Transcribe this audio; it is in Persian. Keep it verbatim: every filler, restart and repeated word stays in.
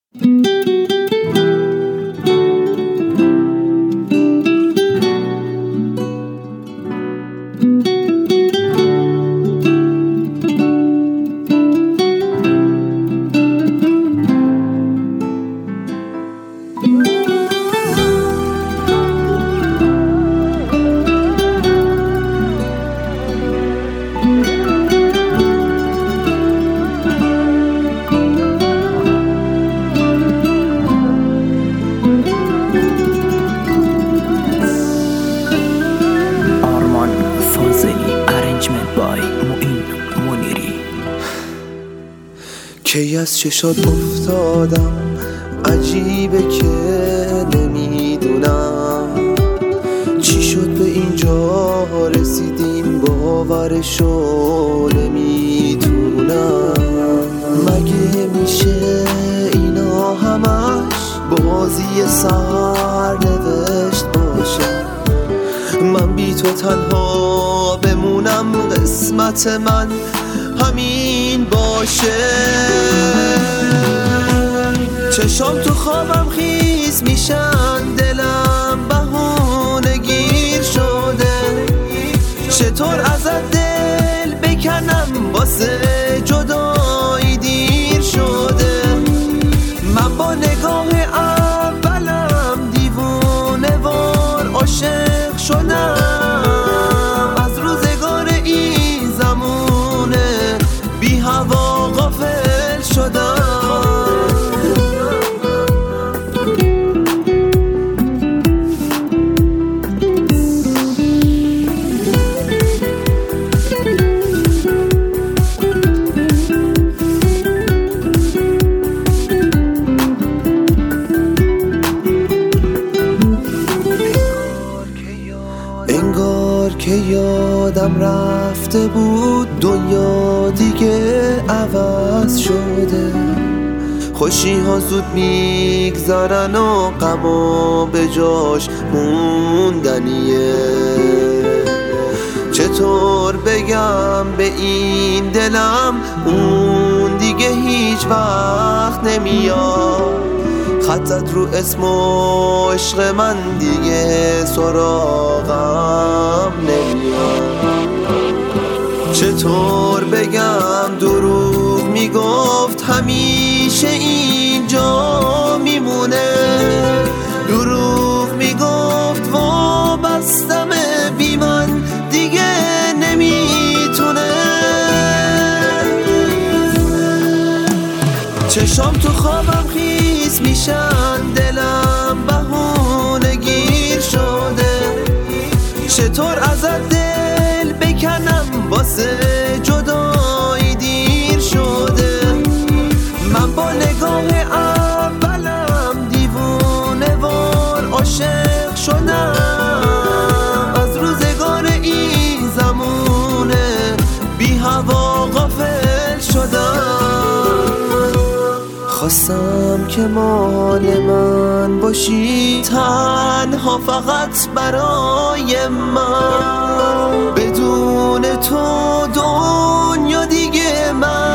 کی از چشات افتادم، عجیبه که نمیدونم چی شد به اینجا رسیدیم، باورشو نمیتونم. مگه میشه اینا همش بازی سرنوشت باشه؟ من بی تو تنها بمونم، قسمت من همین باشه. چشام تو خوابم خیس میشن، دلم بهونه گیر شده. چطور ازت دل بکنم، واسه جدایی دیر شده. من با نگاه اولم دیوونه وار عاشق شدم. از روزگار این زمونه بی هوا غافل شدم. انگار که یادم رفته بود، دنیا دیگه عوض شده. خوشی ها زود میگذرن و غما به جاش موندنیه. چطور بگم به این دلم، اون دیگه هیچ وقت نمیاد. خطت رو اسم و عشق من دیگه سراغم نمیاد. چطور بگم دروغ میگفت، همیشه اینجا میمونه. دروغ میگفت وابستمه، بی من دیگه نمیتونه. چشام تو خوابم خیس میشن، دلم بهونه گیر شده. چطور ازت دل بکنم، واسه جدایی دیر شده. من با نگاه اولم دیوونه وار عاشق شدم. از روزگار این زمونه بی هوا غافل شدم. خواستم که مال من باشی، تنها فقط برای من. بدون تو دنیا دیگه من